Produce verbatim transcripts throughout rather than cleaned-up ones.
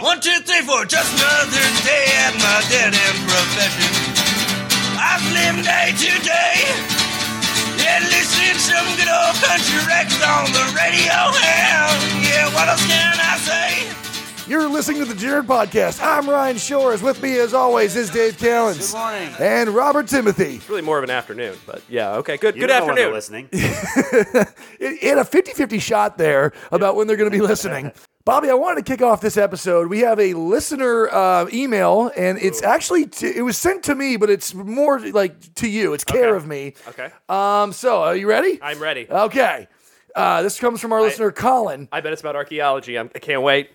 One, two, three, four, just another day at my dead-end profession. I've lived day to day, yeah, listening to some good old country records on the radio, and yeah, what else can I say? You're listening to the Jared Podcast. I'm Ryan Shores. With me, as always, is Dave Callens. Good morning. And Robert Timothy. It's really more of an afternoon, but yeah, okay, good. You Good don't know when they're afternoon. listening. It had a fifty-fifty shot there about when they're going to be listening. Bobby, I wanted to kick off this episode. We have a listener uh, email, and it's actually, t- it was sent to me, but it's more like to you. It's care Okay. of me. Okay, Um. So, are you ready? I'm ready. Okay. Uh, this comes from our listener, Colin. I bet it's about archaeology. I'm, I can't wait.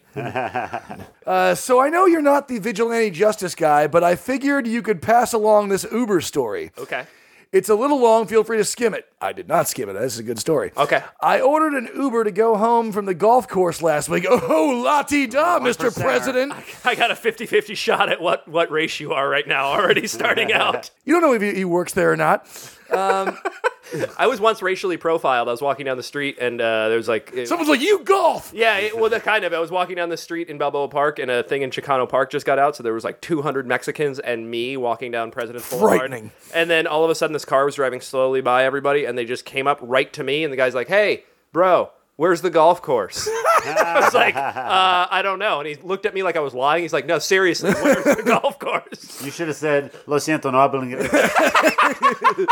Uh, so I know you're not the vigilante justice guy, but I figured you could pass along this Uber story. Okay. It's a little long. Feel free to skim it. I did not skim it. This is a good story. Okay. I ordered an Uber to go home from the golf course last week. Oh, la-ti-da, Mister percenter. President. I got a fifty-fifty shot at what, what race you are right now, already starting out. You don't know if he, he works there or not. I was once racially profiled. I was walking down the street, and uh, there was like... it- Someone's like, you golf. yeah, it, well, the kind of. I was walking down the street in Balboa Park, and a thing in Chicano Park just got out, so there was like two hundred Mexicans and me walking down President's Boulevard. Frightening. And then all of a sudden, this car was driving slowly by everybody, and they just came up right to me, and the guy's like, hey, bro, where's the golf course? I was like, uh, I don't know. And he looked at me like I was lying. He's like, no, seriously, where's the golf course? You should have said, Lo siento, no hablo inglés.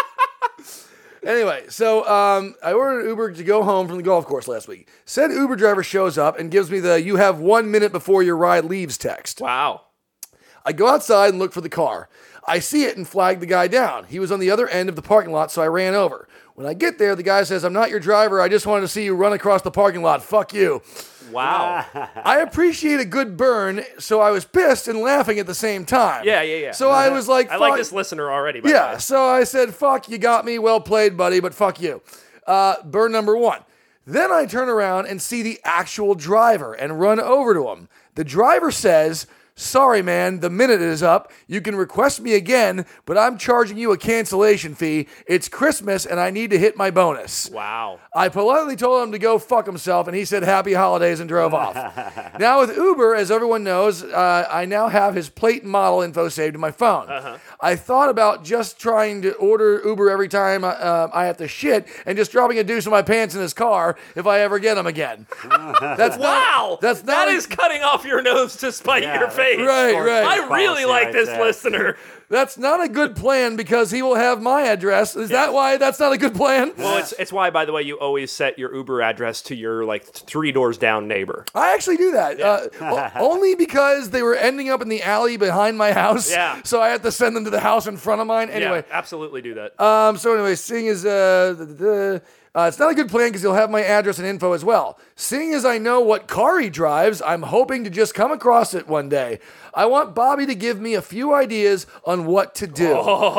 Anyway, so um, I ordered an Uber to go home from the golf course last week. Said Uber driver shows up and gives me the you have one minute before your ride leaves text. Wow. I go outside and look for the car. I see it and flag the guy down. He was on the other end of the parking lot, so I ran over. When I get there, the guy says, I'm not your driver. I just wanted to see you run across the parking lot. Fuck you. Wow. I appreciate a good burn, so I was pissed and laughing at the same time. Yeah, yeah, yeah. So I was like, I like fuck- this listener already, by the Yeah, way. so I said, fuck, you got me. Well played, buddy, but fuck you. Uh, burn number one. Then I turn around and see the actual driver and run over to him. The driver says, sorry, man, the minute is up. You can request me again, but I'm charging you a cancellation fee. It's Christmas, and I need to hit my bonus. Wow. I politely told him to go fuck himself, and he said happy holidays and drove off. Now with Uber, as everyone knows, uh, I now have his plate and model info saved in my phone. Uh-huh. I thought about just trying to order Uber every time I, uh, I have to shit and just dropping a deuce of my pants in his car if I ever get him again. That's Wow. Not, that's not that a- is cutting off your nose to spite Yeah, your that's face. Right, right. I really Policy like right this there. listener. That's not a good plan because he will have my address. Is that why that's not a good plan? Well, it's it's why, by the way, you always set your Uber address to your like three doors down neighbor. I actually do that. Uh, o- only because they were ending up in the alley behind my house. Yeah. So I had to send them to the house in front of mine. Anyway. Yeah, absolutely do that. Um. So anyway, seeing as uh, the, the, uh, it's not a good plan because he'll have my address and info as well. Seeing as I know what car he drives, I'm hoping to just come across it one day. I want Bobby to give me a few ideas on what to do.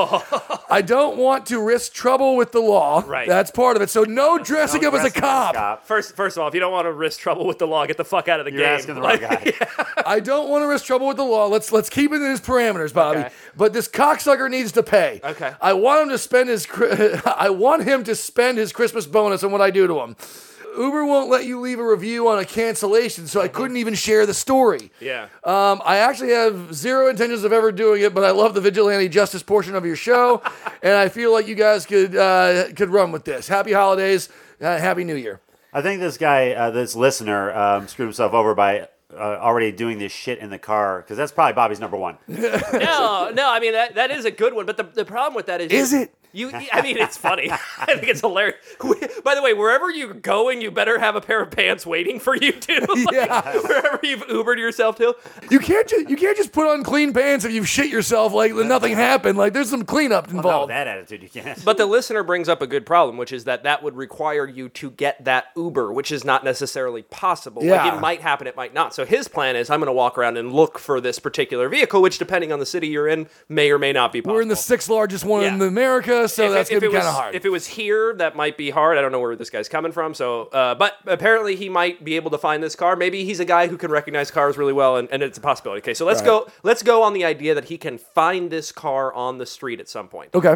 I don't want to risk trouble with the law. Right. That's part of it. So no dressing No up as a dressing cop. First, first of all, if you don't want to risk trouble with the law, get the fuck out of the You're game. asking the wrong guy. I don't want to risk trouble with the law. Let's let's keep it in his parameters, Bobby. Okay. But this cocksucker needs to pay. Okay. I want him to spend his Chri- I want him to spend his Christmas bonus on what I do to him. Uber won't let you leave a review on a cancellation, so I couldn't even share the story. Yeah. Um, I actually have zero intentions of ever doing it, but I love the vigilante justice portion of your show, and I feel like you guys could uh, could run with this. Happy holidays, uh, happy New Year. I think this guy, uh, this listener, um, screwed himself over by uh, already doing this shit in the car, because that's probably Bobby's number one. No, no. I mean that that is a good one, but the the problem with that is Is it? You, I mean, it's funny. I think it's hilarious. By the way, wherever you're going, you better have a pair of pants waiting for you too. Like, Yeah. Wherever you've Ubered yourself to. You can't just you can't just put on clean pants if you've shit yourself like nothing happened. Like there's some cleanup Well, not involved. with that attitude, you can't. But the listener brings up a good problem, which is that that would require you to get that Uber, which is not necessarily possible. Yeah. Like it might happen, it might not. So his plan is, I'm going to walk around and look for this particular vehicle, which, depending on the city you're in, may or may not be possible. We're in the sixth largest one in Yeah. America, so If it- that's if gonna it be kind was- of hard. If it was here, that might be hard. I don't know where this guy's coming from. So, uh, but apparently he might be able to find this car. Maybe he's a guy who can recognize cars really well, and, and it's a possibility. Okay, so let's Right. go. Let's go on the idea that he can find this car on the street at some point. Okay.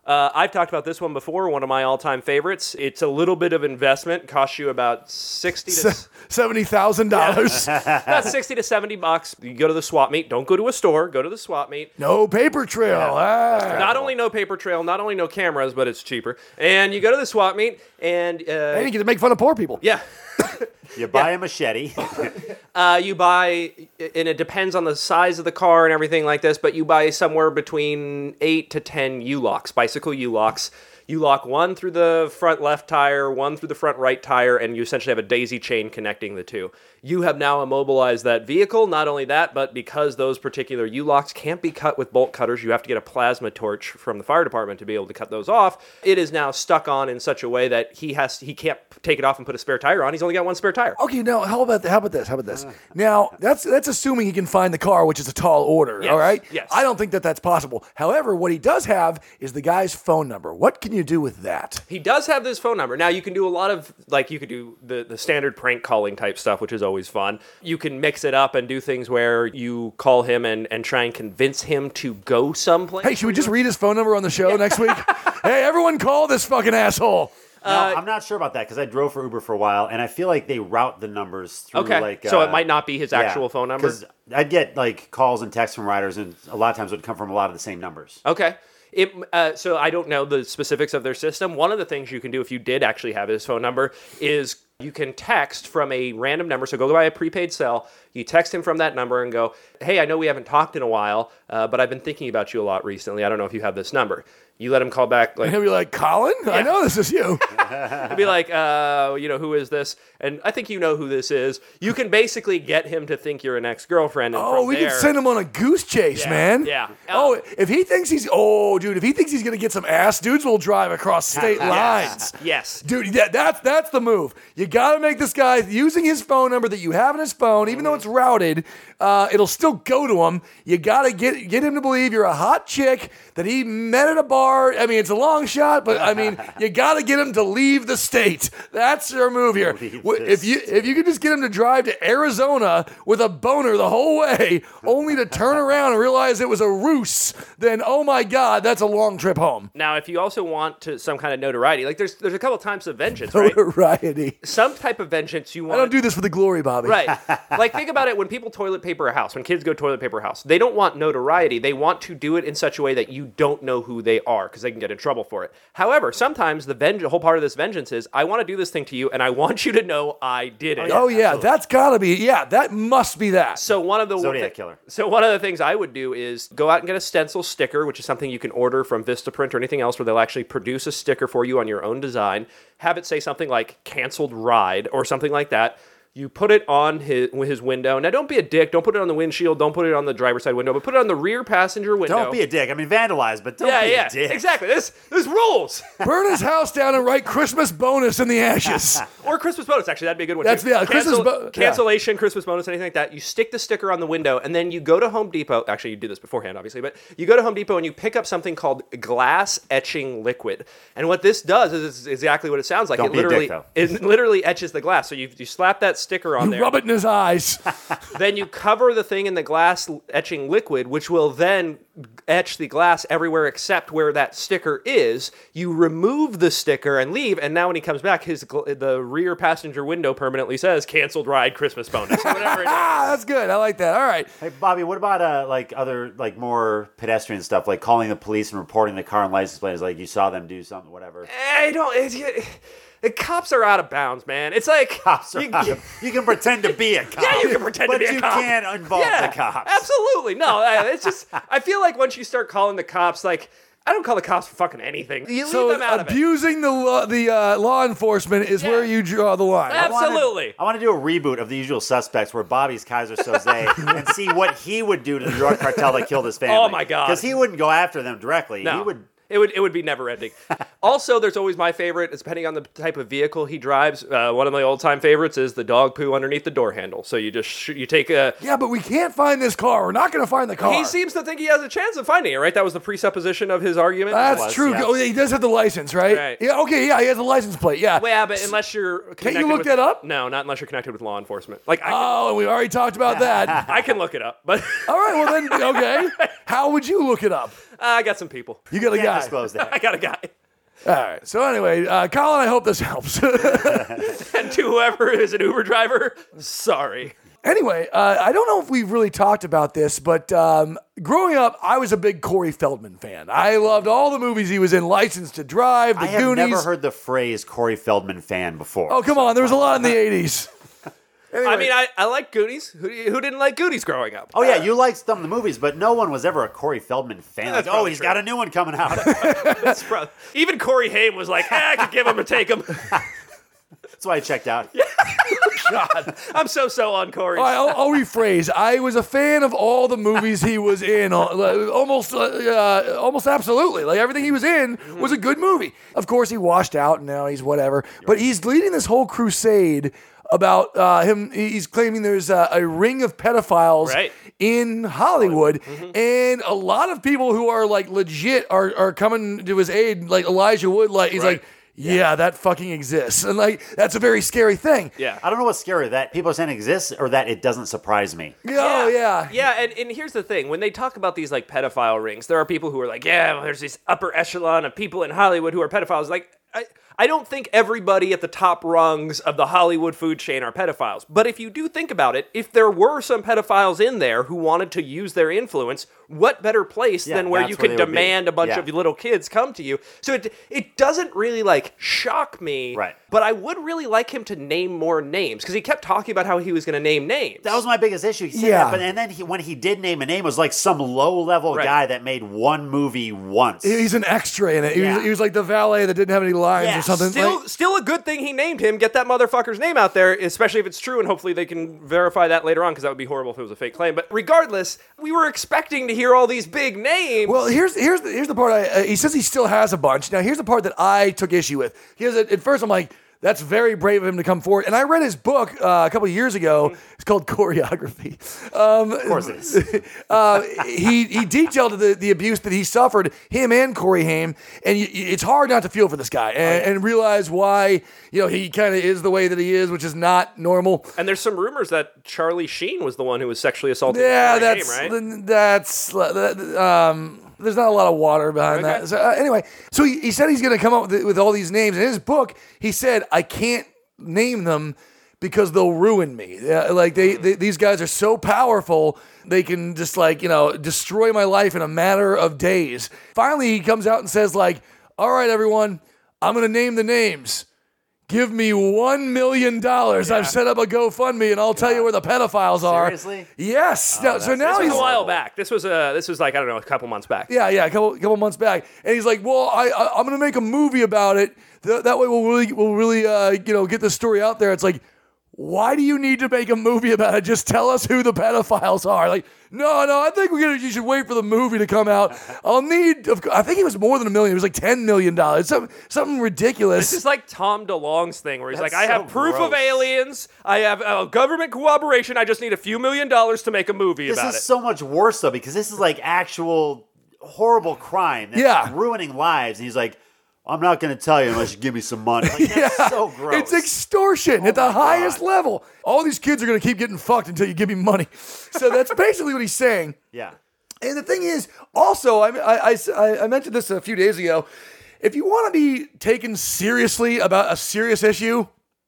Uh, I've talked about this one before, one of my all-time favorites. It's a little bit of investment, costs you about sixty to seventy thousand dollars. about sixty to seventy bucks. You go to the swap meet. Don't go to a store. Go to the swap meet. No paper trail. Ah. Not only no paper trail, not only no cameras, but it's cheaper. And you go to the swap meet, and uh, And you get to make fun of poor people. yeah. You buy a machete. Uh, you buy, and it depends on the size of the car and everything like this, but you buy somewhere between eight to ten U-locks, bicycle U-locks. You lock one through the front left tire, one through the front right tire, and you essentially have a daisy chain connecting the two. You have now immobilized that vehicle. Not only that, but because those particular U-locks can't be cut with bolt cutters, you have to get a plasma torch from the fire department to be able to cut those off. It is now stuck on in such a way that he has he can't take it off and put a spare tire on. He's only got one spare tire. Okay, now how about how about this? How about this? Now that's that's assuming he can find the car, which is a tall order. Yes, All right. yes. I don't think that that's possible. However, what he does have is the guy's phone number. What can you do with that? He does have this phone number. Now, you can do a lot of, like, you could do the, the standard prank calling type stuff, which is always fun. You can mix it up and do things where you call him and, and try and convince him to go someplace. Hey, should we just read his phone number on the show next week? Hey, everyone, call this fucking asshole. No, I'm not sure about that because I drove for Uber for a while, and I feel like they route the numbers through. Okay, like, so uh, it might not be his actual yeah, phone number? Because I'd get like calls and texts from riders, and a lot of times it would come from a lot of the same numbers. Okay. It, uh, so I don't know the specifics of their system. One of the things you can do if you did actually have his phone number is you can text from a random number. So go buy a prepaid cell. You text him from that number and go, hey, I know we haven't talked in a while, uh, but I've been thinking about you a lot recently. I don't know if you have this number. You let him call back. Like, And he'll be like, Colin? I know this is you. he'll be like, uh, you know, who is this? And I think you know who this is. You can basically get him to think you're an ex-girlfriend. And Oh, from we there, can send him on a goose chase, Yeah, man. yeah. Oh, if he thinks he's, oh, dude, if he thinks he's going to get some ass, dudes will drive across state lines. Yes. Dude, that, that's that's the move. You got to make this guy using his phone number that you have in his phone, even though it's routed. Uh, it'll still go to him. You got to get get him to believe you're a hot chick that he met at a bar. I mean, it's a long shot, but I mean, you got to get him to leave the state. That's your move here. Leave W- the If you if you could just get him to drive to Arizona with a boner the whole way, only to turn around and realize it was a ruse, then oh my God, that's a long trip home. Now, if you also want to some kind of notoriety, like there's there's a couple types of vengeance, right? Notoriety. Some type of vengeance you I want. don't do this for the glory, Bobby. Right. Like, think about it. When people toilet paper a house, when kids go toilet paper a house, they don't want notoriety. They want to do it in such a way that you don't know who they are because they can get in trouble for it. However, sometimes the venge- whole part of this vengeance is, I want to do this thing to you, and I want you to know I did it. Oh yeah, that's gotta be. Yeah, that must be that. So one of the Zodiac Killer. So one of the things I would do is go out and get a stencil sticker, which is something you can order from Vistaprint or anything else, where they'll actually produce a sticker for you on your own design. Have it say something like "canceled ride" or something like that. You put it on his his window. Now, don't be a dick. Don't put it on the windshield. Don't put it on the driver's side window. But put it on the rear passenger window. Don't be a dick. I mean, vandalize, but don't yeah, be yeah, a dick. exactly. This this rules. Burn his house down and write Christmas bonus in the ashes. Or Christmas bonus, actually. That'd be a good one. That's- too. yeah, Christmas Cancel- bo- yeah. Cancellation, Christmas bonus, anything like that. You stick the sticker on the window, and then you go to Home Depot. Actually, you do this beforehand, obviously. But you go to Home Depot, and you pick up something called glass etching liquid. And what this does is it's exactly what it sounds like. Don't it be a literally, dick, though. It literally etches the glass. So you, you slap that sticker on You there. rub it in his eyes. Then you cover the thing in the glass etching liquid, which will then etch the glass everywhere except where that sticker is. You remove the sticker and leave, and now when he comes back, his gl- the rear passenger window permanently says "canceled ride Christmas bonus" or whatever it is. Ah, that's good. I like that. All right. Hey, Bobby, what about uh, like other like more pedestrian stuff, like calling the police and reporting the car and license plate is like you saw them do something, whatever. I don't. It's, the cops are out of bounds, man. It's like Cops are you, out of- you can pretend to be a cop. Yeah, you can pretend to but be a you cop. can't involve yeah, the cops. Absolutely, no. I- It's just I feel like once you start calling the cops, like I don't call the cops for fucking anything. You leave So them out of it. abusing the law, the uh, law enforcement is Yeah. where you draw the line. Ab- Absolutely. I want to do a reboot of The Usual Suspects where Bobby's Kaiser Soze and see what he would do to the drug cartel that killed his family. Oh, my God. Because he wouldn't go after them directly. No. He would. It would it would be never ending. Also, there's always my favorite. It's depending on the type of vehicle he drives. Uh, one of my old time favorites is the dog poo underneath the door handle. So you just sh- you take a. Yeah, but we can't find this car. We're not going to find the car. He seems to think he has a chance of finding it. Right? That was the presupposition of his argument. That's Was, true. yeah. Oh, yeah, he does have the license, right? Right. Yeah. Okay. Yeah, he has a license plate. Yeah. Well, yeah, but unless you're connected you look with, that up? No, not unless you're connected with law enforcement. Like I can, Oh, and we already talked about that. I can look it up, but All right. Well then, okay. How would you look it up? I got some people. You got a Can't guy. disclose that. I got a guy. All right. So anyway, uh, Colin, I hope this helps. And to whoever is an Uber driver, sorry. Anyway, uh, I don't know if we've really talked about this, but um, growing up, I was a big Corey Feldman fan. I loved all the movies he was in, License to Drive, The I have Goonies. never heard the phrase Corey Feldman fan before. Oh, come on. There was a lot in the eighties. Anyway. I mean, I, I like Goonies. Who, who didn't like Goonies growing up? Oh, yeah, you liked some of the movies, but no one was ever a Corey Feldman fan. That's Like, oh, probably he's true. got a new one coming out. That's pro- Even Corey Haim was like, eh, I could give him or take him. That's why I checked out. God, I'm so, so on Corey. All right, I'll, I'll rephrase. I was a fan of all the movies he was in, al- almost, uh, uh, almost absolutely. Like everything he was in was a good movie. Of course, he washed out, and now he's whatever. But he's leading this whole crusade about uh, him. He's claiming there's a, a ring of pedophiles Right. in Hollywood, and a lot of people who are like legit are are coming to his aid. Like Elijah Wood, like he's Right. like. Yeah, that fucking exists. And like that's a very scary thing. Yeah. I don't know what's scary, that people are saying it exists or that it doesn't surprise me. Oh yeah. Yeah, and, and here's the thing. When they talk about these like pedophile rings, there are people who are like, yeah, well, there's this upper echelon of people in Hollywood who are pedophiles. Like, I, I don't think everybody at the top rungs of the Hollywood food chain are pedophiles. But if you do think about it, if there were some pedophiles in there who wanted to use their influence, what better place Yeah, than where that's you where could they would be. demand a bunch Yeah. of little kids come to you? So it it doesn't really like shock me. Right. But I would really like him to name more names because he kept talking about how he was going to name names. That was my biggest issue. He said Yeah. that, but and then he, when he did name a name, it was like some low-level Right. guy that made one movie once. He's an extra in it. He, Yeah. was, he was like the valet that didn't have any lines Yeah, or something. Still, Like- still a good thing he named him. Get that motherfucker's name out there, especially if it's true, and hopefully they can verify that later on, because that would be horrible if it was a fake claim. But regardless, we were expecting to hear all these big names. well, here's here's the, here's the part. I, uh, he says he still has a bunch. Now, here's the part that I took issue with. He has a, at first, I'm like, that's very brave of him to come forward. And I read his book uh, a couple of years ago. It's called Choreography. Um, Of course it is. uh, he he detailed the, the abuse that he suffered, him and Corey Haim, and y- y- it's hard not to feel for this guy and, and realize why you know he kind of is the way that he is, which is not normal. and there's some rumors that Charlie Sheen was the one who was sexually assaulted. Yeah, in the that's game, right? that's that, um. There's not a lot of water behind Okay. that. So, uh, anyway, so he, he said he's going to come up with, with all these names. In his book, he said, I can't name them because they'll ruin me. Uh, like they, they, these guys are so powerful, they can just like, you know, destroy my life in a matter of days. Finally, he comes out and says like, all right, everyone, I'm going to name the names. Give me one million dollars. I've set up a GoFundMe, and I'll tell you where the pedophiles are. Seriously? Yes. Now- so that's- now This was he's a while horrible. back. This was uh, this was like I don't know, a couple months back. Yeah, yeah, a couple couple months back, and he's like, "Well, I, I I'm gonna make a movie about it. Th- that way, we'll really we'll really uh, you know get the story out there." It's like, why do you need to make a movie about it? Just tell us who the pedophiles are. Like, no, no, I think we're gonna. You should wait for the movie to come out. I'll need. of co- I think it was more than a million. It was like ten million dollars. Something something ridiculous. This is like Tom DeLonge's thing, where he's That's like, I have so proof of gross. aliens, I have uh, government cooperation, I just need a few million dollars to make a movie This about is it. so much worse, though, because this is like actual horrible crime that's Yeah. ruining lives. And he's like, I'm not going to tell you unless you give me some money. Like, that's so gross. It's extortion at the my highest God. level. All these kids are gonna keep getting fucked until you give me money. So that's basically what he's saying. yeah. And the thing is, also, I, I, I, I mentioned this a few days ago. If you want to be taken seriously about a serious issue,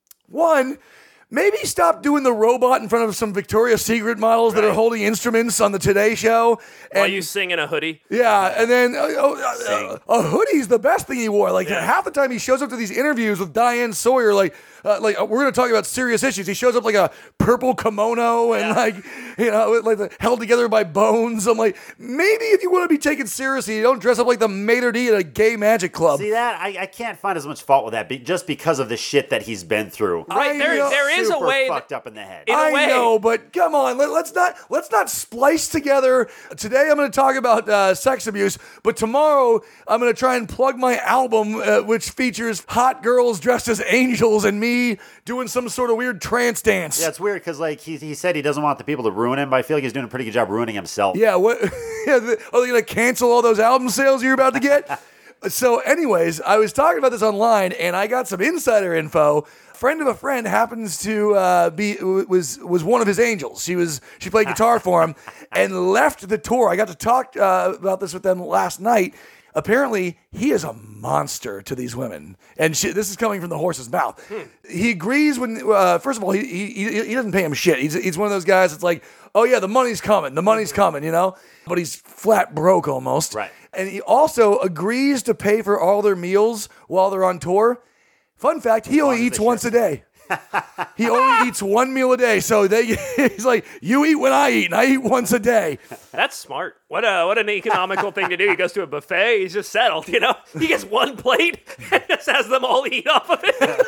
one, maybe stop doing the robot in front of some Victoria's Secret models that are Right. holding instruments on the Today Show. While And you sing in a hoodie. yeah, and then uh, oh, uh, a hoodie's the best thing he wore. Like half the time he shows up to these interviews with Diane Sawyer, like, uh, like uh, we're going to talk about serious issues. He shows up like a purple kimono and Yeah. like, you know, like the, held together by bones. I'm like, maybe if you want to be taken seriously, you don't dress up like the maitre d' at a gay magic club. See that? I, I can't find as much fault with that be, just because of the shit that he's been through. I Right, there, know- there is a Super way. fucked That, up in the head. in a I way. know, but come on, let, let's not let's not splice together. Today I'm going to talk about uh, sex abuse, but tomorrow I'm going to try and plug my album, uh, which features hot girls dressed as angels and me doing some sort of weird trance dance. Yeah, it's weird because like he, he said he doesn't want the people to ruin him, but I feel like he's doing a pretty good job ruining himself. Yeah, what? Yeah, the, are they going to cancel all those album sales you're about to get? So, anyways, I was talking about this online, and I got some insider info. Friend of a friend happens to uh, be was was one of his angels. She was she played guitar for him and left the tour. I got to talk uh, about this with them last night. Apparently, he is a monster to these women, and she, this is coming from the horse's mouth. Hmm. He agrees when uh, first of all he, he he doesn't pay him shit. He's he's one of those guys that's like, oh yeah, the money's coming, the money's coming, you know. But he's flat broke almost. Right. And he also agrees to pay for all their meals while they're on tour. Fun fact, he only eats once a day. He only eats one meal a day. So they, he's like, you eat when I eat, and I eat once a day. That's smart. What a what an economical thing to do. He goes to a buffet, he's just settled, you know? He gets one plate and just has them all eat off of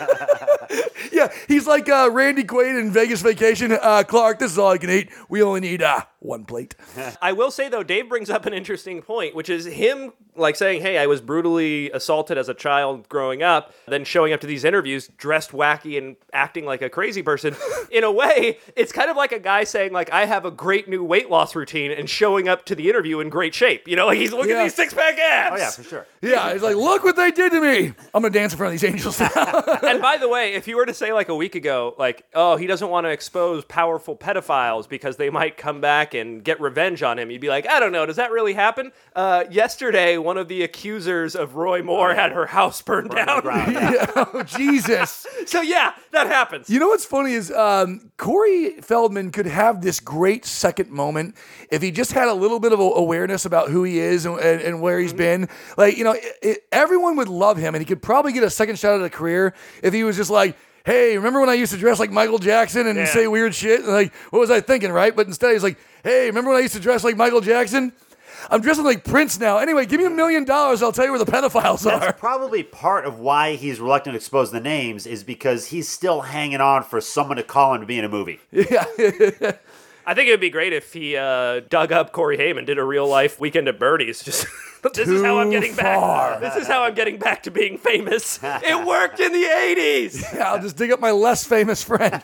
it. Yeah, he's like uh, Randy Quaid in Vegas Vacation. Uh, Clark, this is all I can eat. We only need uh, one plate. I will say, though, Dave brings up an interesting point, which is him like saying, hey, I was brutally assaulted as a child growing up, then showing up to these interviews dressed wacky and acting like a crazy person. In a way, it's kind of like a guy saying, like, I have a great new weight loss routine and showing up to the interview in great shape. You know, like he's looking Yeah. at these six-pack abs. Oh, yeah, for sure. Yeah, he's like, look what they did to me. I'm going to dance in front of these angels now. And by the way, if you were to say like a week ago, like, oh, he doesn't want to expose powerful pedophiles because they might come back and get revenge on him, you'd be like, I don't know, does that really happen? Uh, yesterday, one of the accusers of Roy Moore had her house burned Burn down. the ground. Yeah, oh, Jesus. So yeah, that happens. You know what's funny is um, Corey Feldman could have this great second moment if he just had a little bit of awareness about who he is and, and, and where he's been. Like, you know, it, it, everyone would love him, and he could probably get a second shot at a career if he was just like, hey, remember when I used to dress like Michael Jackson and Yeah. say weird shit? And like, what was I thinking, right? But instead he's like, hey, remember when I used to dress like Michael Jackson? I'm dressing like Prince now. Anyway, give me a million dollars. I'll tell you where the pedophiles That's are. probably part of why he's reluctant to expose the names is because he's still hanging on for someone to call him to be in a movie. Yeah. I think it would be great if he uh, dug up Corey Haim, did a real life Weekend at Bernie's. Just this is how I'm getting far. back. This is how I'm getting back to being famous. It worked in the eighties. Yeah, I'll just dig up my less famous friend.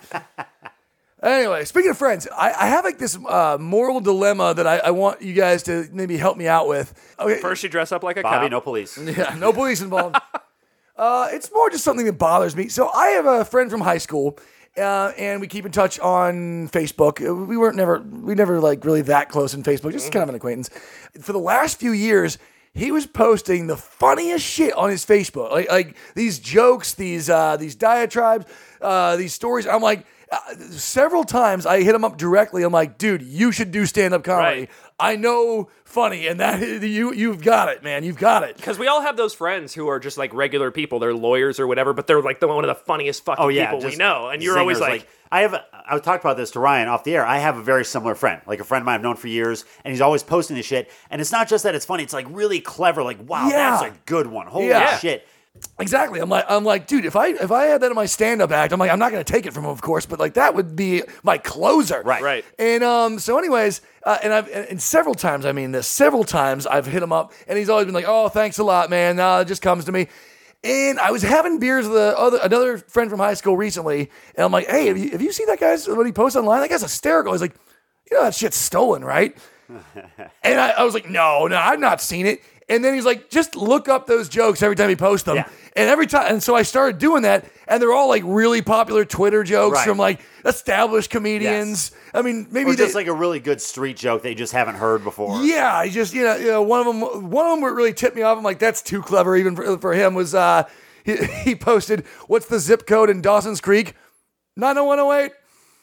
Anyway, speaking of friends, I, I have like this uh, moral dilemma that I, I want you guys to maybe help me out with. Okay, First, you dress up like a Bobby, cop. no police. yeah, no police involved. uh, it's more just something that bothers me. So I have a friend from high school, uh, and we keep in touch on Facebook. We weren't never, we never like really that close in Facebook, just kind of an acquaintance. For the last few years, he was posting the funniest shit on his Facebook, like like these jokes, these uh, these diatribes, uh, these stories. I'm like. Uh, several times I hit him up directly. I'm like, dude, you should do stand-up comedy. Right. I know funny, and that you you've got it, man. You've got it. Because we all have those friends who are just like regular people. They're lawyers or whatever, but they're like the one of the funniest fucking Oh yeah, people we just know. And you're always zingers, like, I have. A, I talked about this to Ryan off the air. I have a very similar friend, like a friend of mine I've known for years, and he's always posting this shit. And it's not just that it's funny; it's like really clever. Like, wow, Yeah. that's a good one. Holy Yeah. shit! Exactly. I'm like, I'm like, dude, if I if I had that in my stand-up act, I'm like, I'm not gonna take it from him, of course, but like that would be my closer. Right. right. And um, so, anyways, uh, and I've and and several times, I mean this, several times I've hit him up, and he's always been like, "Oh, thanks a lot, man. Uh, it just comes to me." And I was having beers with a other another friend from high school recently, and I'm like, "Hey, have you have you seen that guy's what he posts online? That guy's hysterical." He's like, "You know that shit's stolen, right?" And I, I was like, "No, no, I've not seen it." And then he's like, just look up those jokes every time he posts them. Yeah. And every time, and so I started doing that, and they're all like really popular Twitter jokes Right. from like established comedians. I mean, maybe Or just they, like a really good street joke that you just haven't heard before. yeah, I just you know, you know one of them one of them that really tipped me off. I'm like, that's too clever even for, for him. Was uh, he, he posted, what's the zip code in Dawson's Creek? nine oh one oh eight.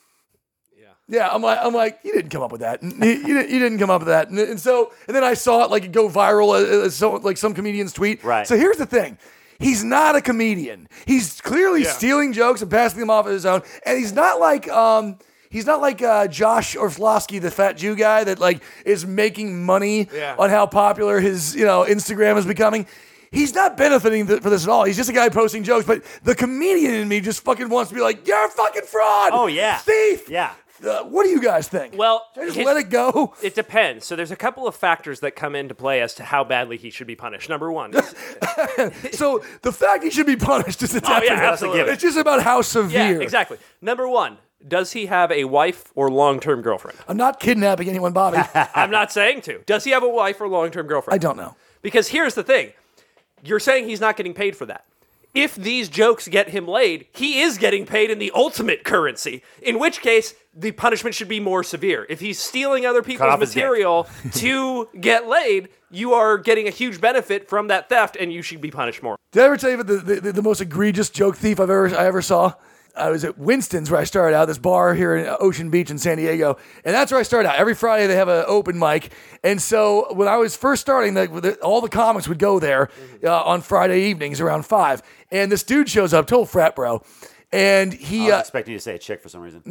Yeah, I'm like, I'm like, you didn't come up with that. You, you, didn't, you didn't come up with that. And, and so, and then I saw it like go viral as, as so, like some comedian's tweet. Right. So here's the thing. He's not a comedian. He's clearly Yeah. stealing jokes and passing them off of his own. And he's not like, um, he's not like uh, Josh Orflosky, the fat Jew guy that like is making money Yeah. on how popular his, you know, Instagram is becoming. He's not benefiting th- for this at all. He's just a guy posting jokes. But the comedian in me just fucking wants to be like, you're a fucking fraud. Oh, yeah. Thief. Yeah. Uh, what do you guys think? Well, Should I just his- let it go? It depends. So there's a couple of factors that come into play as to how badly he should be punished. Number one, So the fact he should be punished is a Oh, yeah, definite. absolutely. It's just about how yeah, severe. exactly. Number one, does he have a wife or long-term girlfriend? I'm not kidnapping anyone, Bobby. I'm not saying to. Does he have a wife or long-term girlfriend? I don't know. Because here's the thing. you're saying he's not getting paid for that. If these jokes get him laid, he is getting paid in the ultimate currency, in which case the punishment should be more severe. If he's stealing other people's material to get laid, you are getting a huge benefit from that theft, and you should be punished more. Did I ever tell you about the, the, the most egregious joke thief I've ever I ever saw? I was at Winston's where I started out, this bar here in Ocean Beach in San Diego. And that's where I started out. Every Friday they have an open mic. And so when I was first starting, the, the, all the comics would go there uh, on Friday evenings around five. And this dude shows up, total frat bro. And he... I was uh, expecting you to say a chick for some reason.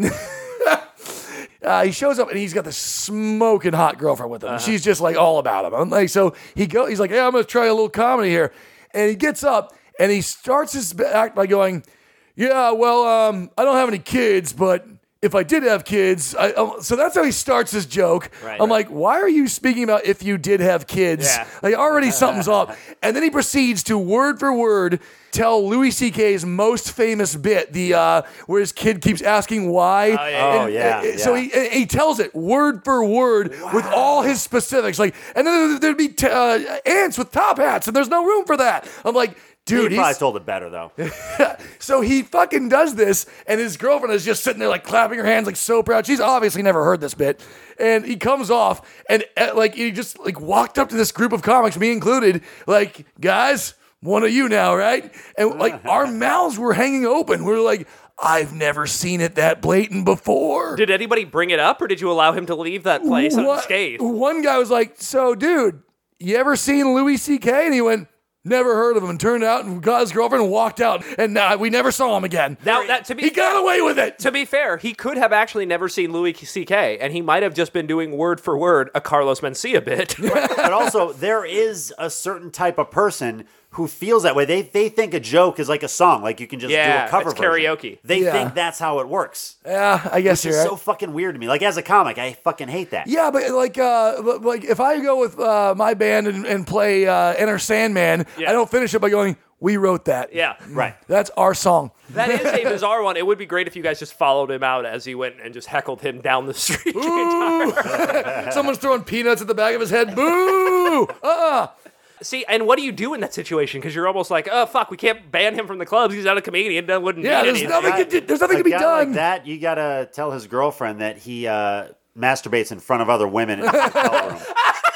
Uh, he shows up and he's got this smoking hot girlfriend with him. Uh-huh. She's just like all about him. I'm like, so he go, he's like, hey, I'm going to try a little comedy here. And he gets up and he starts his act by going... Yeah, well, um, I don't have any kids, but if I did have kids, I, um, so that's how he starts his joke. Right, I'm right. like, why are you speaking about if you did have kids? Yeah. Like, already something's up. And then he proceeds to word for word tell Louis C K's most famous bit, the uh, where his kid keeps asking why. Oh, yeah. Oh, yeah, uh, So yeah. he he tells it word for word with all his specifics. Like, and then there'd be t- uh, ants with top hats, and there's no room for that. I'm like, dude, he probably he's... told it better, though. So he fucking does this, and his girlfriend is just sitting there like clapping her hands, like so proud. She's obviously never heard this bit, and he comes off, and uh, like he just like walked up to this group of comics, me included, like, guys, one of you now, right? And like our mouths were hanging open. We're like, I've never seen it that blatant before. Did anybody bring it up, or did you allow him to leave that place What- unscathed? One guy was like, so dude, you ever seen Louis C K? And he went, never heard of him, and turned out and got his girlfriend and walked out, and uh, we never saw him again. Now, that to be he got away with it. To be fair, he could have actually never seen Louis C K, and he might have just been doing word for word a Carlos Mencia bit. But also, there is a certain type of person who feels that way. They they think a joke is like a song, like you can just Yeah, do a cover it's version. karaoke. They Yeah. think that's how it works. Yeah, I guess Which you're is right. so fucking weird to me. Like, as a comic, I fucking hate that. Yeah, but like, uh, but, like if I go with uh, my band and, and play uh, Enter Sandman, Yeah. I don't finish it by going, "We wrote that." Yeah. Right. That's our song. That is a bizarre one. It would be great if you guys just followed him out as he went and just heckled him down the street. Boo! Someone's throwing peanuts at the back of his head. Boo! Uh-uh. See, and what do you do in that situation? Because you're almost like, oh, fuck, we can't ban him from the clubs. He's not a comedian. That wouldn't Yeah, mean there's anything. nothing. To, there's nothing A to be guy done. like that, you gotta tell his girlfriend that he uh, masturbates in front of other women in his hotel room.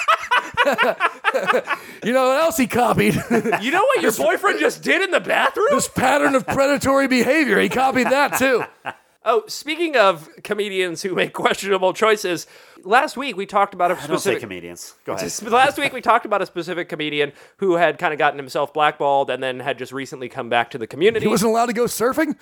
You know what else he copied? You know what your boyfriend just did in the bathroom? This pattern of predatory behavior. He copied that too. Oh, speaking of comedians who make questionable choices, last week we talked about a I don't say specific... comedians. Go ahead. Last week we talked about a specific comedian who had kind of gotten himself blackballed and then had just recently come back to the community. He wasn't allowed to go surfing.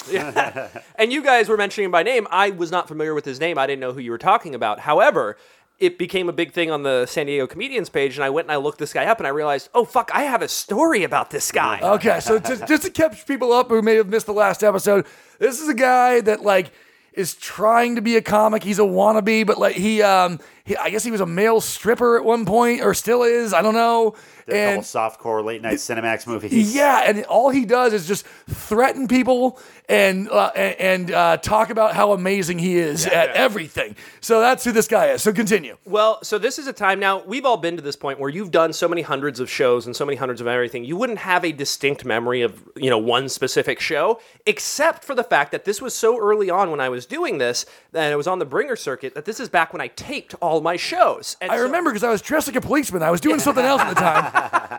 And you guys were mentioning him by name. I was not familiar with his name. I didn't know who you were talking about. However, it became a big thing on the San Diego Comedians page, and I went and I looked this guy up, and I realized, oh, fuck, I have a story about this guy. Okay, so just, just to catch people up who may have missed the last episode, this is a guy that like is trying to be a comic. He's a wannabe, but like he, um, he, I guess he was a male stripper at one point, or still is. I don't know. Did a And couple softcore late night Cinemax movies. yeah, and all he does is just threaten people and uh, and, and uh, talk about how amazing he is at everything. So that's who this guy is. So continue. Well, so this is a time now, we've all been to this point where you've done so many hundreds of shows and so many hundreds of everything, you wouldn't have a distinct memory of, you know, one specific show, except for the fact that this was so early on when I was doing this, and it was on the Bringer circuit, that this is back when I taped all my shows. And I so- remember because I was dressed like a policeman. I was doing something else at the time.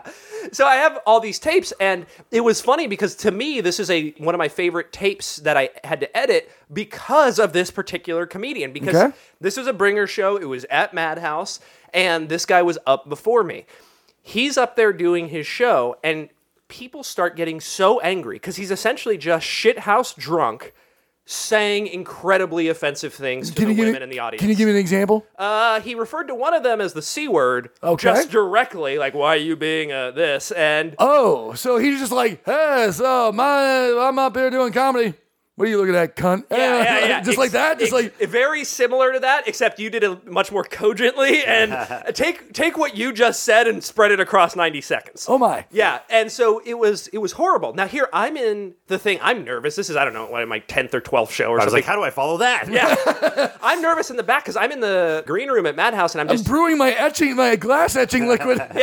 So I have all these tapes, and it was funny because to me, this is a one of my favorite tapes that I had to edit because of this particular comedian. Because Okay. this was a Bringer show. It was at Madhouse, and this guy was up before me. He's up there doing his show, and people start getting so angry because he's essentially just shithouse drunk, saying incredibly offensive things to Can the you give women me, in the audience. Can you give me an example? Uh, he referred to one of them as the C word, Okay. just directly, like, why are you being uh, this? And Oh, so he's just like, hey, so my, I'm up here doing comedy. What are you looking at, cunt? yeah, yeah, yeah. just Ex- like that? Just ex- like, very similar to that, except you did it much more cogently. And take take what you just said and spread it across ninety seconds. oh my. Yeah, and so it was it was horrible. Now here I'm in the thing. I'm nervous. This is I don't know what my tenth or twelfth show or I was something. like, how do I follow that? Yeah, I'm nervous in the back because I'm in the green room at Madhouse and I'm I'm just brewing my etching, my glass etching liquid. yeah,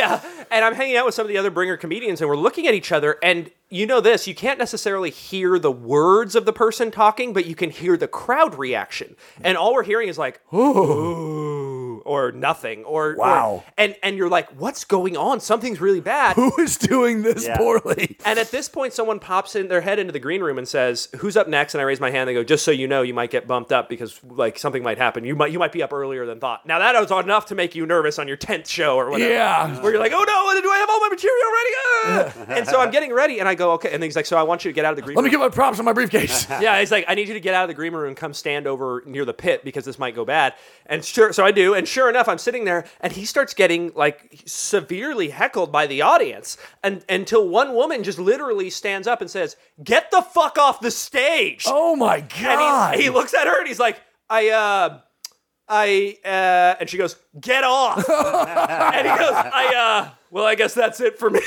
And I'm hanging out with some of the other bringer comedians, and we're looking at each other, and you know this, you can't necessarily hear the words of the person talking, but you can hear the crowd reaction. And all we're hearing is like, ooh, or nothing, or Wow. or- and and you're like, what's going on? Something's really bad. Who is doing this Yeah. poorly? And at this point, someone pops in their head into the green room and says, "Who's up next?" And I raise my hand. They go, "Just so you know, you might get bumped up because like something might happen. You might you might be up earlier than thought." Now that was enough to make you nervous on your tenth show or whatever. Yeah. Where you're like, "Oh no, do I have all my material ready?" Ah! And so I'm getting ready, and I go, "Okay." And then he's like, "So I want you to get out of the green Let me room." get my props in my briefcase. Yeah, he's like, "I need you to get out of the green room and come stand over near the pit because this might go bad." And sure, so I do. And sure enough, I'm sitting there, and he starts getting like severely heckled by the audience, and until one woman just literally stands up and says, "Get the fuck off the stage!" Oh my God. And he, he looks at her and he's like, "I uh." I, uh, and she goes, "Get off." And he goes, I, uh, well, I guess that's it for me.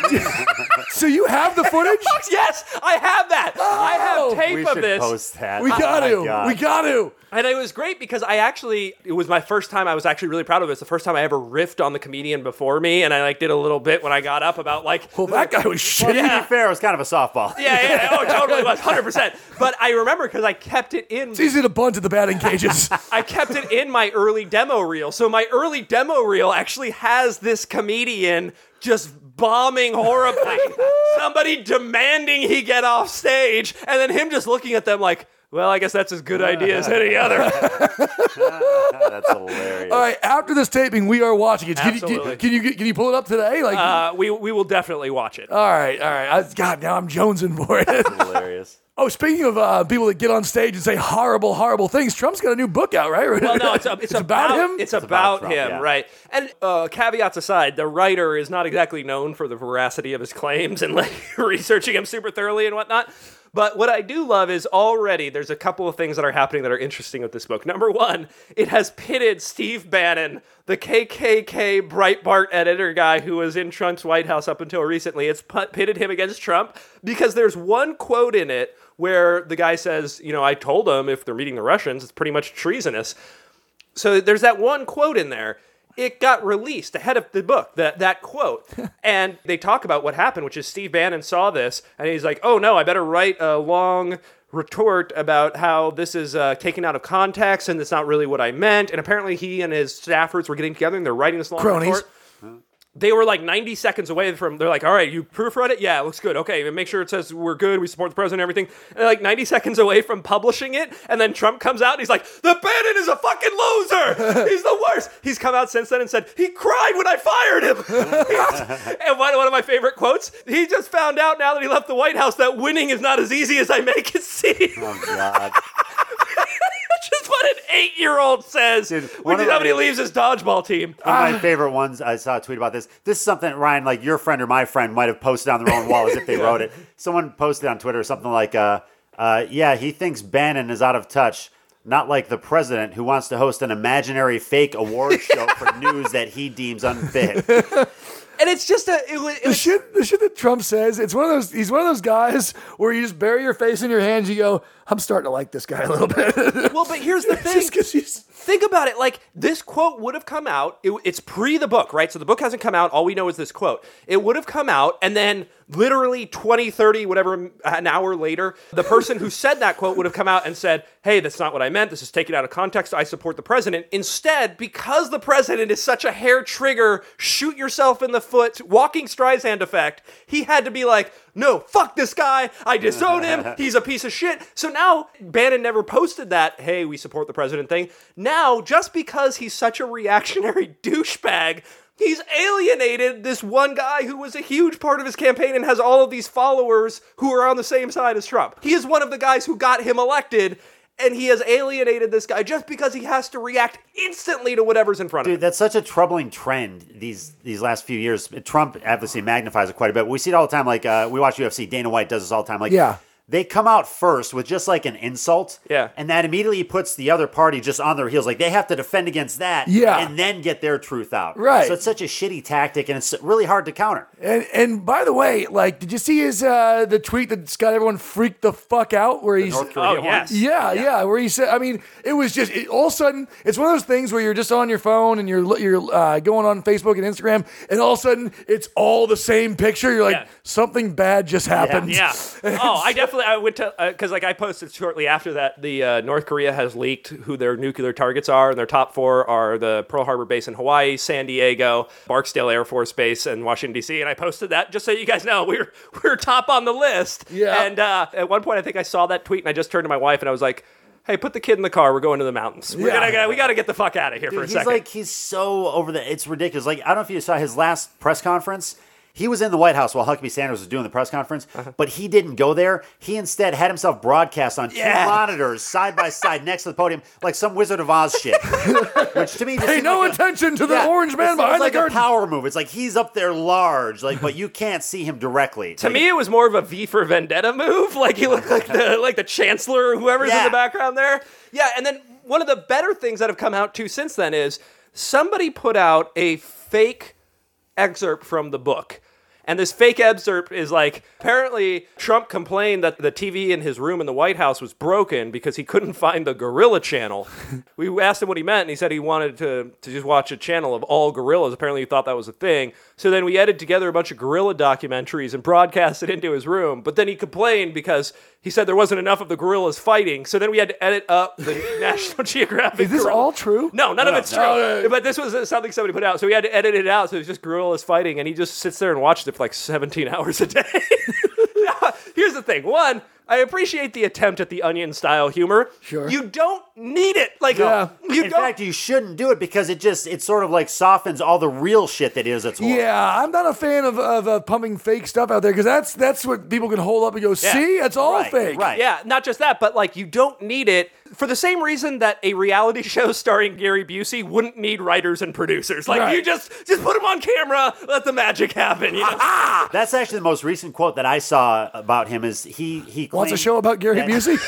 So you have the footage? Yes, I have that. I Oh. have tape We of should this. post that. We Oh got my to. God. We got to. And it was great because I actually, it was my first time, I was actually really proud of it. It's the first time I ever riffed on the comedian before me. And I like did a little bit when I got up about like, Well, that guy was shitty. yeah. To be fair, it was kind of a softball. yeah, yeah, oh, it totally was, one hundred percent. But I remember because I kept it in. It's easy to bunt at the batting cages. I kept it in my early demo reel. So my early demo reel actually has this comedian just bombing horribly. Somebody demanding he get off stage, and then him just looking at them like, well, I guess that's as good idea as any other. That's hilarious. All right, after this taping, we are watching it. Can you, Absolutely. can you can you pull it up today? Like, Uh, we we will definitely watch it. all right, all right. I, God, now I'm jonesing for it. Hilarious. Oh, speaking of uh, people that get on stage and say horrible, horrible things, Trump's got a new book out, right? Well, no, it's, it's, about, him. It's, about about, Trump, him, yeah. right? And uh, caveats aside, the writer is not exactly known for the veracity of his claims and like researching him super thoroughly and whatnot. But what I do love is already there's a couple of things that are happening that are interesting with this book. Number one, it has pitted Steve Bannon, the K K K Breitbart editor guy who was in Trump's White House up until recently. It's put- pitted him against Trump because there's one quote in it where the guy says, you know, I told them if they're meeting the Russians, it's pretty much treasonous. So there's that one quote in there. It got released ahead of the book, that that quote. And they talk about what happened, which is Steve Bannon saw this, and he's like, oh, no, I better write a long retort about how this is uh, taken out of context, and it's not really what I meant. And apparently he and his staffers were getting together, and they're writing this long Cronies. retort. They were like ninety seconds away from, they're like, all right, you proofread it? Yeah, it looks good. Okay, and make sure it says we're good, we support the president and everything. And they're like ninety seconds away from publishing it, and then Trump comes out and he's like, the Bannon is a fucking loser! He's the worst! He's come out since then and said, he cried when I fired him! And one, one of my favorite quotes, he just found out now that he left the White House that winning is not as easy as I make it seem. Oh, God. That's just what an eight-year-old says Dude, when one of somebody my- leaves his dodgeball team. One of my favorite ones, I saw a tweet about this. This is something, Ryan, like your friend or my friend might have posted on their own wall as if they wrote it. Someone posted on Twitter something like, uh, uh, yeah, he thinks Bannon is out of touch. Not like the president who wants to host an imaginary fake award show for news that he deems unfit. And it's just a... It was, it The was shit, the shit that Trump says, it's one of those. He's one of those guys where you just bury your face in your hands. You go, I'm starting to like this guy a little bit. well, but here's the thing. Just because he's. Think about it. Like, this quote would have come out. It, it's pre the book, right? So the book hasn't come out. All we know is this quote. It would have come out, and then literally twenty, thirty, whatever, an hour later, the person who said that quote would have come out and said, hey, that's not what I meant. This is taken out of context. I support the president. Instead, because the president is such a hair trigger, shoot yourself in the foot, walking Streisand effect, he had to be like, no, fuck this guy. I disown him. He's a piece of shit. So now Bannon never posted that, hey, we support the president thing. Now, just because he's such a reactionary douchebag, he's alienated this one guy who was a huge part of his campaign and has all of these followers who are on the same side as Trump. He is one of the guys who got him elected, and he has alienated this guy just because he has to react instantly to whatever's in front of him. Dude, that's such a troubling trend these these last few years. Trump obviously magnifies it quite a bit. We see it all the time. Like, uh, we watch U F C. Dana White does this all the time. Like, Yeah. they come out first with just like an insult. Yeah. And that immediately puts the other party just on their heels. Like they have to defend against that Yeah. and then get their truth out. Right. So it's such a shitty tactic and it's really hard to counter. And and by the way, like, did you see his uh, the tweet that's got everyone freaked the fuck out? Where he's North Korea Oh, one. yes. yeah, yeah, where he said, I mean, it was just it, all of a sudden it's one of those things where you're just on your phone and you're you're uh, going on Facebook and Instagram, and all of a sudden it's all the same picture. You're like, Yeah. something bad just happened. Yeah. Oh, I definitely I went to because like I posted shortly after that the uh, North Korea has leaked who their nuclear targets are, and their top four are the Pearl Harbor base in Hawaii, San Diego, Barksdale Air Force Base, and Washington D C. And I posted that just so you guys know we we're we we're top on the list. Yeah. And uh, at one point I think I saw that tweet and I just turned to my wife and I was like, "Hey, put the kid in the car. We're going to the mountains. We're Yeah. gonna we got to get the fuck out of here for Dude, a he's second." like he's so over the. It's ridiculous. Like I don't know if you saw his last press conference. He was in the White House while Huckabee Sanders was doing the press conference, Uh-huh. but he didn't go there. He instead had himself broadcast on two Yeah. monitors side by side next to the podium, like some Wizard of Oz shit. Which to me, just Pay seemed no like a- attention to the Yeah, orange it man seems behind like the a curtain. power move. It's like he's up there large, like, but you can't see him directly. To me, it was more of a V for Vendetta move. Like he looked like the like the Chancellor or whoever's in Yeah. the background there. Yeah, and then one of the better things that have come out too since then is somebody put out a fake excerpt from the book. And this fake excerpt is like, apparently Trump complained that the T V in his room in the White House was broken because he couldn't find the gorilla channel. We asked him what he meant, and he said he wanted to, to just watch a channel of all gorillas. Apparently he thought that was a thing. So then we edited together a bunch of gorilla documentaries and broadcast it into his room. But then he complained because he said there wasn't enough of the gorillas fighting. So then we had to edit up the National Geographic. Is this gorilla- all true? No, none of No, it's no. true. Oh, yeah, yeah. But this was uh, something somebody put out, so we had to edit it out. So it was just gorillas fighting, and he just sits there and watches it for like seventeen hours a day. Now, here's the thing: one, I appreciate the attempt at the Onion style humor. Sure. You don't need it. Like, Yeah. you In don't. fact, you shouldn't do it because it just it sort of like softens all the real shit that is. It's horrible. Yeah, I'm not a fan of, of uh, pumping fake stuff out there because that's that's what people can hold up and go, see, it's all Right, fake. right. Yeah, not just that, but like you don't need it for the same reason that a reality show starring Gary Busey wouldn't need writers and producers. Like Right. you just just put them on camera, let the magic happen. You know? That's actually the most recent quote that I saw about him. Is he he Wants a claimed- show about Gary that- Busey?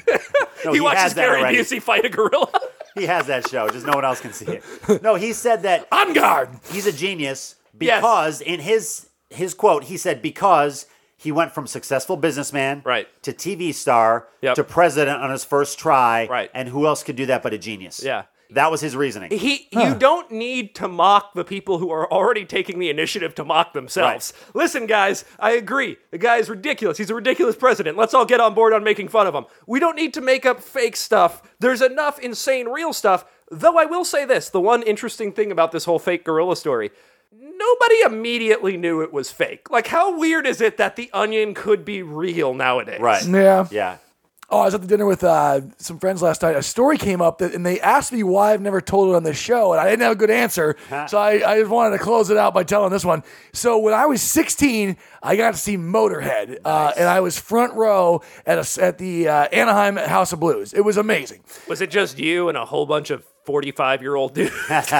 No, he, he watches has that Gary already. Busey fight a gorilla. He has that show, just no one else can see it. No, he said that On guard. he's a genius Yes. because in his his quote he said because he went from successful businessman Right. to T V star Yep. to president on his first try. Right. And who else could do that but a genius? Yeah. That was his reasoning. He, you don't need to mock the people who are already taking the initiative to mock themselves. Listen, guys, I agree. The guy is ridiculous. He's a ridiculous president. Let's all get on board on making fun of him. We don't need to make up fake stuff. There's enough insane real stuff. Though I will say this, the one interesting thing about this whole fake gorilla story, nobody immediately knew it was fake. Like, how weird is it that the Onion could be real nowadays? Right. Yeah. Yeah. Oh, I was at the dinner with uh, some friends last night. A story came up, that, and they asked me why I've never told it on this show, and I didn't have a good answer. So I, I just wanted to close it out by telling this one. So when I was sixteen, I got to see Motorhead, uh, and I was front row at a, at the uh, Anaheim House of Blues. It was amazing. Was it just you and a whole bunch of forty-five-year-old dudes?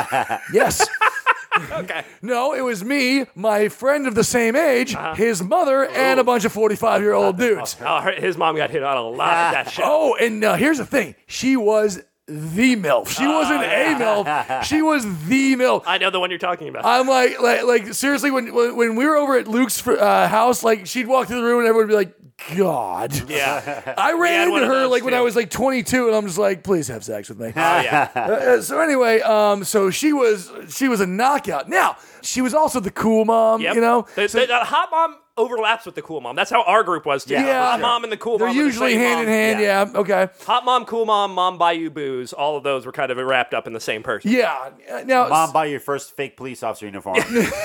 Yes. Okay. No, it was me, my friend of the same age, his mother, and a bunch of forty-five-year-old dudes. Oh, her- his mom got hit on a lot at that show. Oh, and uh, here's the thing. She was the MILF. She wasn't a MILF. She was the MILF. I know the one you're talking about. I'm like, like, like seriously, when, when when we were over at Luke's uh, house, like she'd walk through the room and everyone would be like, God. yeah. I had ran one into of her those, like when too. I was like twenty-two, and I'm just like, please have sex with me. Oh, yeah. Uh, so anyway, um, so she was she was a knockout. Now she was also the cool mom, Yep. you know. The, So- the, the hot mom overlaps with the cool mom. That's how our group was too. Yeah, Yeah. Hot mom and the cool they're mom. are the usually same hand mom. in hand. Yeah. Okay. Hot mom, cool mom, mom buy you booze. All of those were kind of wrapped up in the same person. Yeah. Uh, Now, Mom, buy your first fake police officer uniform.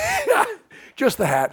just the hat.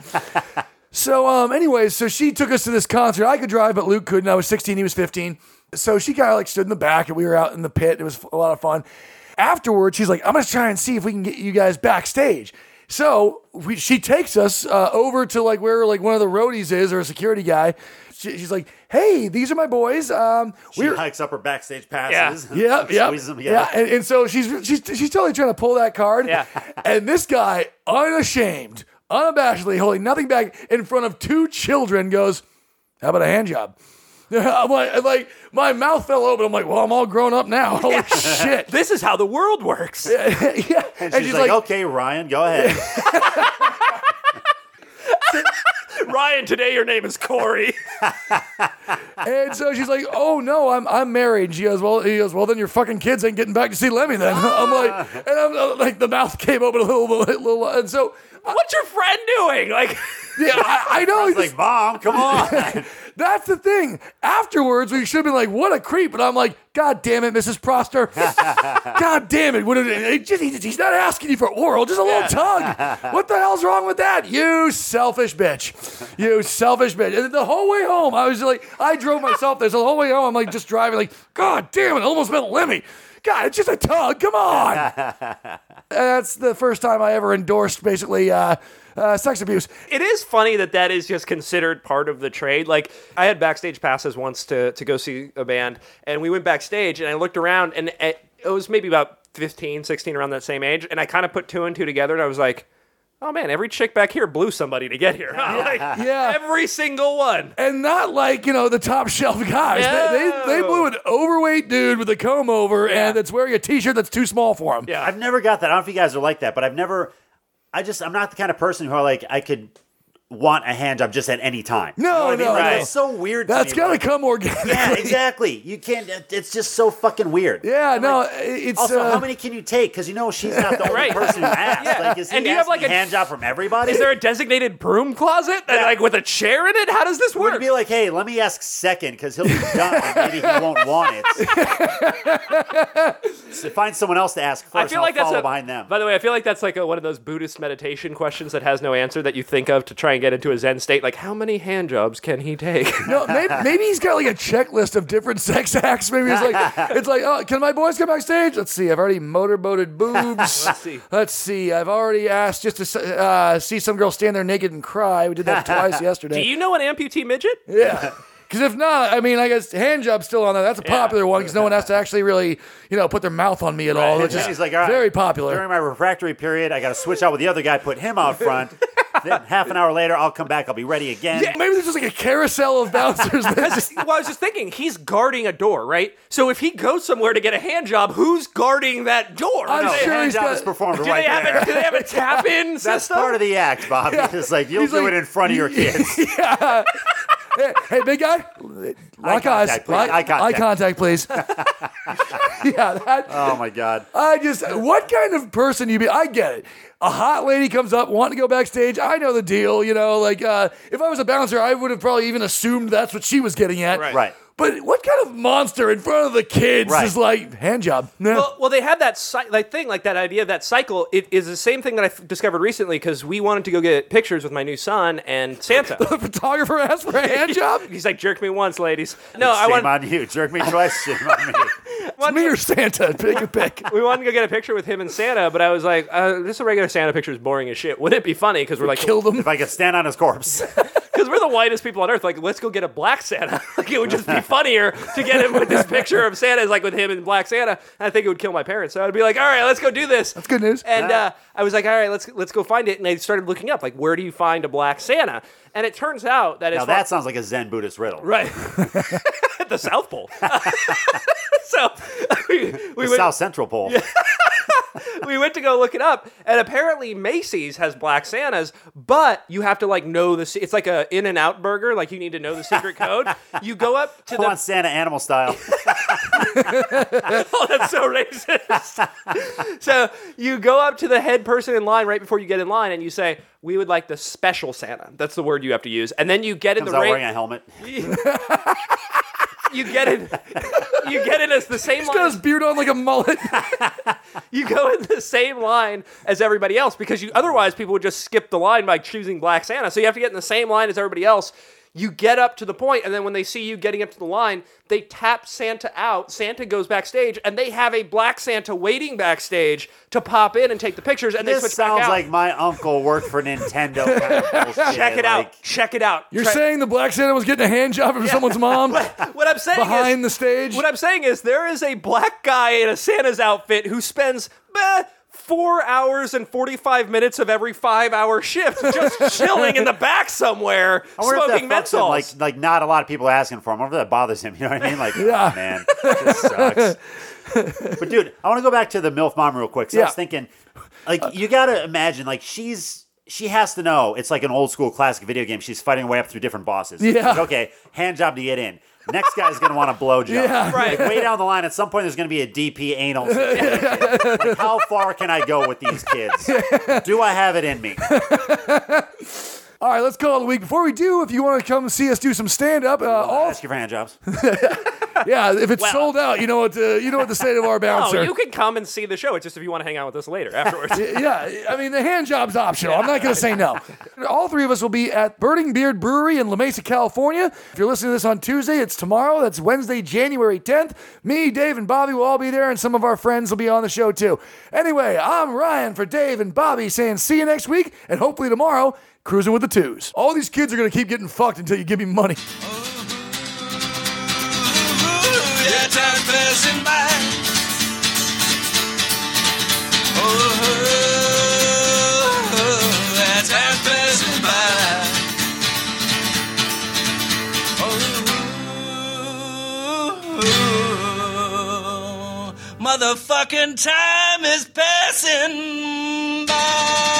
So, um, anyways, so she took us to this concert. I could drive, but Luke couldn't. I was sixteen, he was fifteen. So she kind of like stood in the back, and we were out in the pit. It was a lot of fun. Afterwards, she's like, I'm going to try and see if we can get you guys backstage. So we, she takes us uh, over to like where like one of the roadies is, or a security guy. She, she's like, hey, these are my boys. Um, She we're hikes up her backstage passes. Yeah, yeah, Squeezes them yeah. together. And, and so she's she's she's totally trying to pull that card. Yeah. And this guy, unashamed, unabashedly, holding nothing back in front of two children, goes, "How about a hand job?" I'm like, I'm like, my mouth fell open. I'm like, well, I'm all grown up now. Holy shit. This is how the world works. Yeah. And she's, like, okay, Ryan, go ahead. Ryan, today your name is Corey. And so she's like, oh no, I'm I'm married. And she goes, well, he goes, well, then your fucking kids ain't getting back to see Lemmy then. I'm like, and I'm uh, like, the mouth came open a little, little, little and so. What's your friend doing? Like, Yeah, I, I know. I was like, Mom, come on. That's the thing. Afterwards, we should have been like, what a creep. But I'm like, God damn it, Missus Proster. God damn it. What it, it just, he, he's not asking you for oral, just a little tug. What the hell's wrong with that? You selfish bitch. You selfish bitch. And the whole way home, I was like, I drove myself there. So the whole way home, I'm like just driving like, God damn it, I almost meant Lemmy. God, it's just a tug. Come on. That's the first time I ever endorsed basically uh, uh, sex abuse. it is funny that that is just considered part of the trade. Like, I had backstage passes once to, to go see a band, and we went backstage, and I looked around, and it, it was maybe about fifteen, sixteen, around that same age, and I kind of put two and two together, and I was like, oh man, every chick back here blew somebody to get here. Huh? Like, Yeah. every single one. And not like, you know, the top shelf guys. No. They, they, they blew an overweight dude with a comb over Yeah. and that's wearing a t-shirt that's too small for him. Yeah. I've never got that. I don't know if you guys are like that, but I've never, I just, I'm not the kind of person who are like, I could want a hand job just at any time. No, You know what I mean? no, Like, no. It's so weird to That's me. got to Like, come organically. yeah, exactly. You can't, it's just so fucking weird. Yeah, I'm no, like, it's... Also, uh, how many can you take? Because you know she's not the only Right. person who asked. Yeah. Like, is he And do you have, asking like, a- hand job from everybody? Is there a designated broom closet that, Yeah. like, with a chair in it? How does this Would work? it be like, hey, let me ask second because he'll be done and maybe he won't want it. So find someone else to ask first. I feel and like I'll that's follow a, behind them. By the way, I feel like that's like a, one of those Buddhist meditation questions that has no answer that you think of to try and get into a Zen state. Like, how many hand jobs can he take? No, maybe, maybe he's got like a checklist of different sex acts. Maybe it's like, it's like, oh, can my boys come backstage? Let's see. I've already motorboated boobs. Let's see. Let's see. I've already asked just to uh, see some girl stand there naked and cry. We did that twice yesterday. Do you know an amputee midget? Yeah. Because if not, I mean, I guess hand job's still on there. That's a popular one because no one has to actually really, you know, put their mouth on me at all. Which is He's like, all right, very popular. During my refractory period, I got to switch out with the other guy, put him out front. Then half an hour later, I'll come back. I'll be ready again. Yeah, maybe there's just like a carousel of bouncers. that just- Well, I was just thinking, he's guarding a door, right? So if he goes somewhere to get a hand job, who's guarding that door? I'm Do No, they, sure hand he's job got- is performed do right they have there. a, do they have a tap-in That's system? part of the act, Bobby. It's like you'll He's do like- it in front of your kids. hey, hey, big guy, lock eyes. contact, please. Lock- Eye contact. Eye contact, please. yeah, that. Oh my God. I just, what kind of person you be? I get it. A hot lady comes up wanting to go backstage. I know the deal, you know. Like, uh, if I was a bouncer, I would have probably even assumed that's what she was getting at. Right. Right. But what kind of monster in front of the kids Right. is like hand job? No. Well, well, they had that cy- like thing, like that idea of that cycle. It is the same thing that I f- discovered recently because we wanted to go get pictures with my new son and Santa. the photographer asked for a hand job. He's like, jerk me once, ladies. No, I Shame want. on you. Jerk me twice. Shame on me. Me or Santa? Pick a pick. We wanted to go get a picture with him and Santa, but I was like, uh, this a regular Santa picture is boring as shit. Wouldn't it be funny? Because we're like, Kill them. If I could stand on his corpse. because we're the whitest people on earth. Like, let's go get a black Santa. Like, it would just be funnier to get him with this picture of Santa, is like with him and black Santa. And I think it would kill my parents. So I'd be like, all right, let's go do this. That's good news. And uh, I was like, all right, let's let's go find it. And I started looking up, like, where do you find a black Santa? And it turns out that it's Now that sounds like a Zen Buddhist riddle. right at the South Pole. So we, we The went. South Central Pole. we went to go look it up, and apparently Macy's has black Santas, but you have to like know the. se- It's like a In and Out burger. Like you need to know the secret code. You go up to Come the. on, Santa animal style. Oh, that's so racist. So you go up to the head person in line right before you get in line, and you say, "We would like the special Santa." That's the word you have to use, and then you get in Comes the out ra- wearing a helmet. You get in. You get in as the same He's got his line. beard on like a mullet. You go in the same line as everybody else because you otherwise people would just skip the line by choosing Black Santa. So you have to get in the same line as everybody else. You get up to the point, and then when they see you getting up to the line, they tap Santa out. Santa goes backstage, and they have a black Santa waiting backstage to pop in and take the pictures, and they This switch back sounds out. like my uncle worked for Nintendo. Kind of bullshit. Check it like, out. Check it out. You're Try- saying the black Santa was getting a hand job from someone's mom what I'm saying behind is, the stage? What I'm saying is there is a black guy in a Santa's outfit who spends eh, four hours and forty-five minutes of every five-hour shift just chilling in the back somewhere, I wonder smoking if that fucks him. menthols. Like, like not a lot of people are asking for him. I wonder if that bothers him. You know what I mean? Like, Yeah. oh, man, this sucks. But dude, I want to go back to the MILF mom real quick. So I Yeah. was thinking, like, you got to imagine, like, she's she has to know it's like an old school classic video game. She's fighting her way up through different bosses. Yeah. Like, okay, hand job to get in. Next guy's going to want a blowjob. Yeah. Right. Like, way down the line, at some point, there's going to be a D P anal situation. Like, how far can I go with these kids? Do I have it in me? All right, let's call it a week. Before we do, if you want to come see us do some stand-up, uh, all, Ask you for hand jobs. yeah, if it's sold out, you know what uh, you know what the state of our Oh, bouncer. you can come and see the show. It's just if you want to hang out with us later afterwards. Yeah, I mean, the hand job's optional. I'm not going to say no. All three of us will be at Burning Beard Brewery in La Mesa, California. If you're listening to this on Tuesday, it's tomorrow. That's Wednesday, January tenth. Me, Dave, and Bobby will all be there, and some of our friends will be on the show, too. Anyway, I'm Ryan for Dave and Bobby saying see you next week, and hopefully tomorrow, cruising with the twos. All these kids are going to keep getting fucked until you give me money. Yeah, time passing by. Oh, yeah, time passing by. Oh, motherfucking time is passing by.